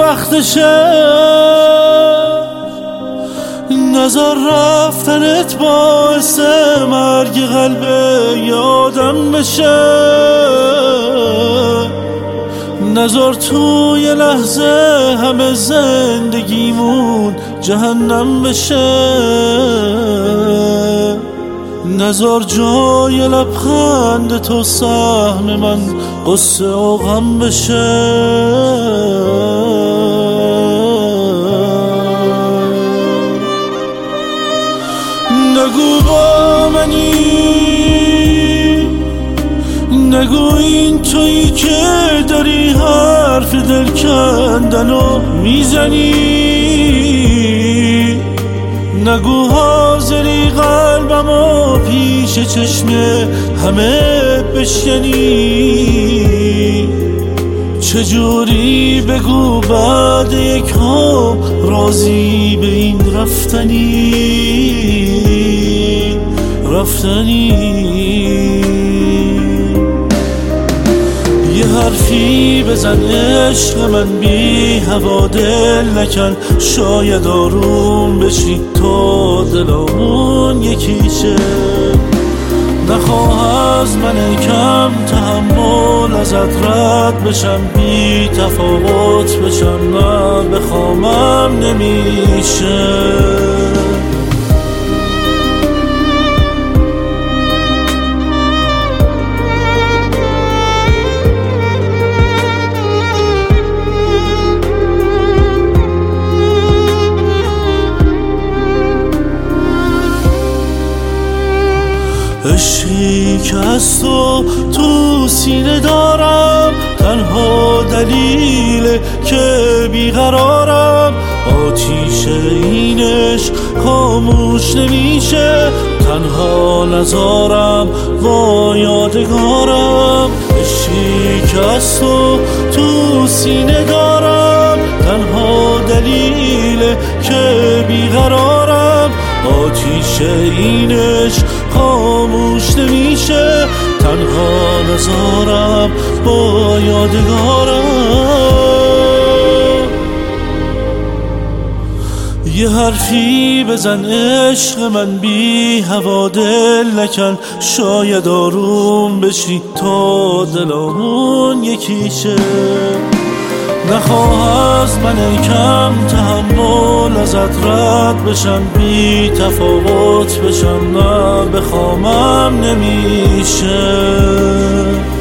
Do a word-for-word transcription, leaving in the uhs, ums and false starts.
وقتشه، نزار رفتنت باعث مرگ قلب یادم بشه، نزار توی لحظه همه زندگیمون جهنم بشه، نزار جای لبخند تو سهم من قصه و غم بشه. نگو با منی، نگو این تویی که داری حرف دل کندنو میزنی، نگو حاضری قلبمو پیش چشم همه بشکنی، چجوری بگو بعد یک ها راضی به این رفتنی رفتنی. یه حرفی بزن عشق من بی هوا دل نکن، شاید آروم بشی تا دلامون یکیشه، نخواه از من کم تحمل ازت رد بشم، بی تفاوت بشم، نه بخوامم نمیشه. عشقی که از تو تو سینه دارم، تنها دلیل که بیقرارم، آتیش این عشق خاموش نمیشه، تنها نزارم با یادگارم. عشقی که از تو تو سینه دارم، تنها دلیل که بیقرارم، آتیش این عشق خاموش نمیشه، تنها نزارم با یادگارم. یه حرفی بزن عشق من بی هوا دل نکن، شاید آروم بشی تا دلامون یکیشه، نخواه از من کم تحمل ازت رد بشم، بی تفاوت بشم، نه بخوامم نمیشه.